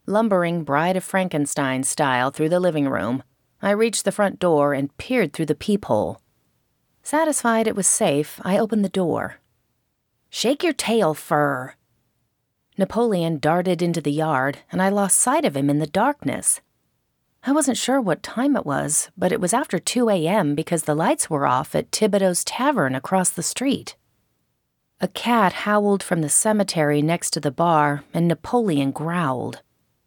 Lumbering Bride of Frankenstein style through the living room, I reached the front door and peered through the peephole. Satisfied it was safe, I opened the door. "Shake your tail, Fur." Napoleon darted into the yard, and I lost sight of him in the darkness. I wasn't sure what time it was, but it was after 2 a.m. because the lights were off at Thibodeau's Tavern across the street. A cat howled from the cemetery next to the bar, and Napoleon growled.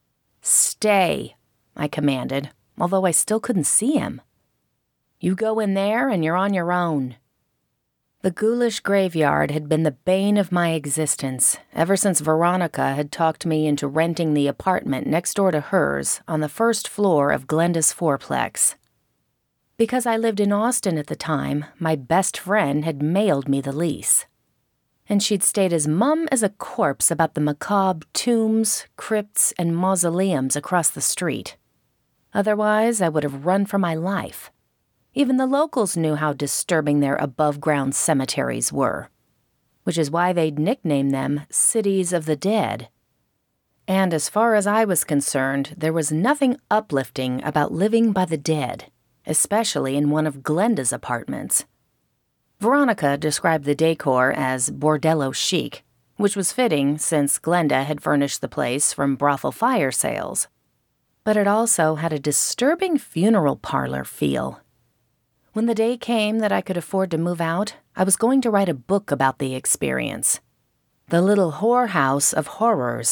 "Stay," I commanded, although I still couldn't see him. "You go in there and you're on your own." The ghoulish graveyard had been the bane of my existence ever since Veronica had talked me into renting the apartment next door to hers on the first floor of Glenda's fourplex. Because I lived in Austin at the time, my best friend had mailed me the lease. And she'd stayed as mum as a corpse about the macabre tombs, crypts, and mausoleums across the street. Otherwise, I would have run for my life. Even the locals knew how disturbing their above-ground cemeteries were, which is why they'd nicknamed them Cities of the Dead. And as far as I was concerned, there was nothing uplifting about living by the dead, especially in one of Glenda's apartments. Veronica described the decor as bordello chic, which was fitting since Glenda had furnished the place from brothel fire sales. But it also had a disturbing funeral parlor feel. When the day came that I could afford to move out, I was going to write a book about the experience. The Little Whorehouse of Horrors.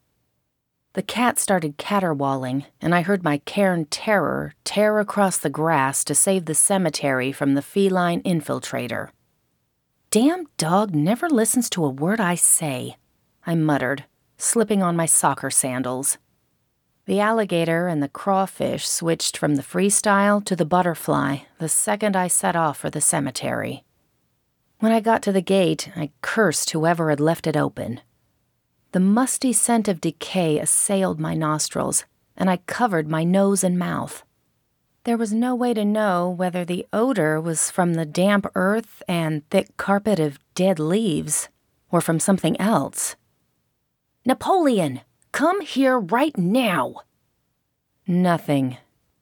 The cat started caterwauling, and I heard my cairn terror tear across the grass to save the cemetery from the feline infiltrator. "Damn dog never listens to a word I say," I muttered, slipping on my soccer sandals. The alligator and the crawfish switched from the freestyle to the butterfly the second I set off for the cemetery. When I got to the gate, I cursed whoever had left it open. The musty scent of decay assailed my nostrils, and I covered my nose and mouth. There was no way to know whether the odor was from the damp earth and thick carpet of dead leaves, or from something else. "Napoleon! Come here right now!" Nothing.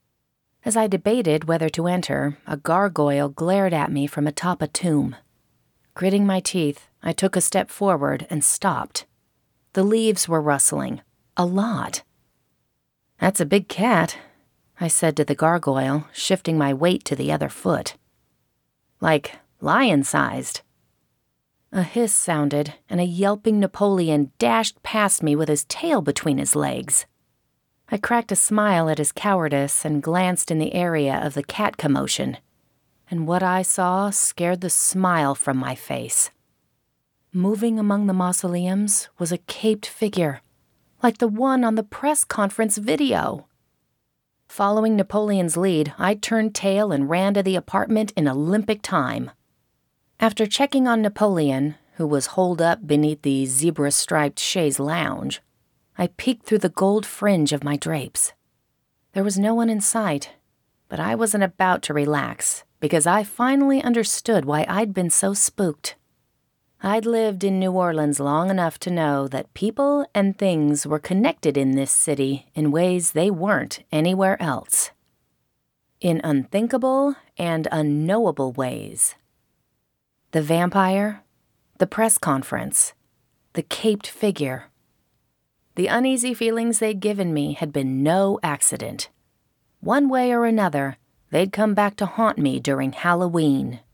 As I debated whether to enter, a gargoyle glared at me from atop a tomb. Gritting my teeth, I took a step forward and stopped. The leaves were rustling. A lot. "That's a big cat," I said to the gargoyle, shifting my weight to the other foot. "Like lion-sized." A hiss sounded, and a yelping Napoleon dashed past me with his tail between his legs. I cracked a smile at his cowardice and glanced in the area of the cat commotion, and what I saw scared the smile from my face. Moving among the mausoleums was a caped figure, like the one on the press conference video. Following Napoleon's lead, I turned tail and ran to the apartment in Olympic time. After checking on Napoleon, who was holed up beneath the zebra-striped chaise lounge, I peeked through the gold fringe of my drapes. There was no one in sight, but I wasn't about to relax because I finally understood why I'd been so spooked. I'd lived in New Orleans long enough to know that people and things were connected in this city in ways they weren't anywhere else. In unthinkable and unknowable ways. The vampire, the press conference, the caped figure. The uneasy feelings they'd given me had been no accident. One way or another, they'd come back to haunt me during Halloween.